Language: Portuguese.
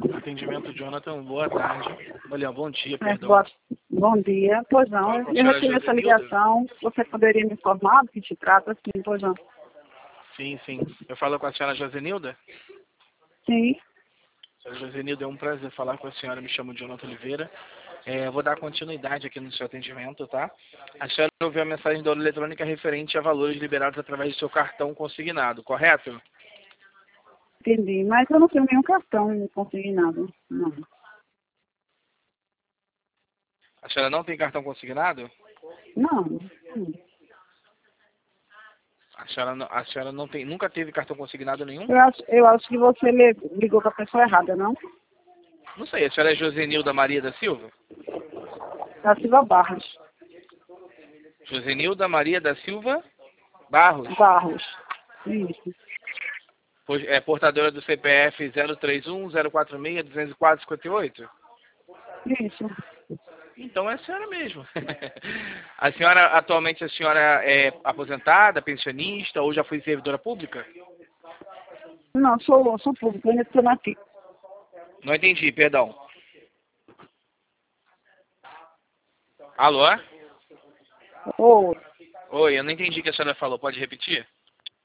Atendimento Jonathan, boa tarde. Olha, bom dia, É, perdão. bom dia. Pois não, Fala com a eu senhora recebi essa Josenilda? ligação. Você poderia me informar do que se trata? Sim, pois não. Sim, sim. Eu falo com a senhora Josenilda? Sim, Senhora Josenilda, é um prazer falar com a senhora. Me chamo Jonathan Oliveira. Eu vou dar continuidade aqui no seu atendimento, tá? A senhora ouviu a mensagem da hora eletrônica referente a valores liberados através do seu cartão consignado, correto? entendi. Mas eu não tenho nenhum cartão, não consegui nada. Não. A senhora não tem cartão consignado? Não. A senhora não tem, nunca teve cartão consignado nenhum? Eu acho que você ligou para a pessoa errada, não? Não sei, a senhora é Josenilda Maria da Silva? Da Silva Barros. Josenilda Maria da Silva Barros? Barros. Isso. É portadora do CPF 031-046-204-58? Isso. Então é a senhora mesmo. Atualmente a senhora é aposentada, pensionista ou já foi servidora pública? Não, sou público, ainda estou nativa. Não entendi, perdão. Alô? Ô, Oi, eu não entendi o que a senhora falou, pode repetir?